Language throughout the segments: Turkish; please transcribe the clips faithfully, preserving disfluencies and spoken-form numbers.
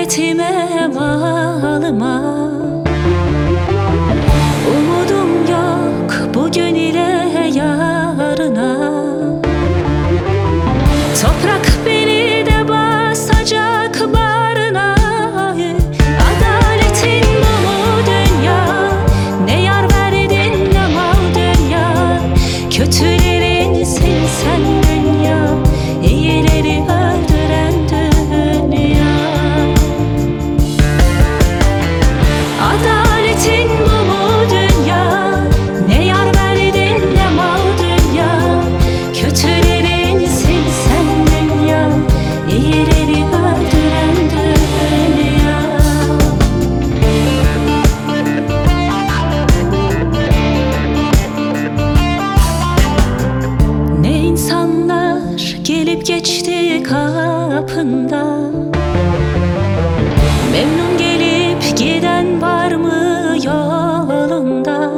adaletime malıma. Umudum yok bugün ile yarına. Toprak beni de basacak bağrına. Adaletin bu mu dünya? Ne yar verdin ne mal dünya. Kötülerin sen sen dünya, iyileri öldüren dünya. Adaletin bu mu dünya? Ne yar verdin ne mal dünya. Kötülerin sen sen dünya, iyileri öldüren dünya. Ne insanlar gelip geçti kapında. Memnun gelip giden var mı yolunda?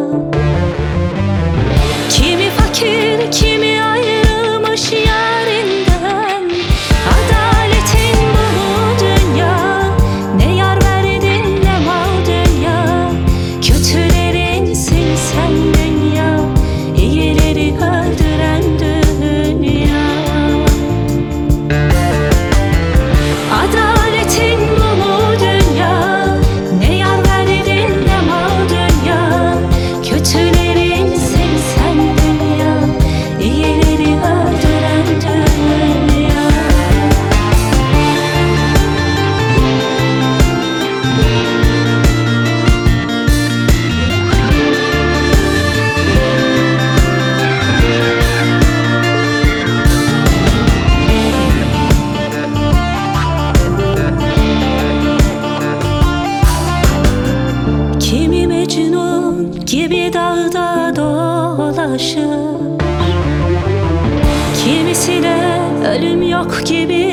Kimi fakir kimi ayrılmış yarinden. Adaletin bu mu dünya? Ne yar verdin ne mal dünya. Kötülerin sen sen dünya, iyileri öldüren dünya. Adaletin bu mu dünya? Ne yar verdin ne mal dünya. Kötülerin sen sen dünya, iyileri öldüren dünya. Kimi Mecnun gibi dağda dolaşır. Kimisi de ölüm yok gibi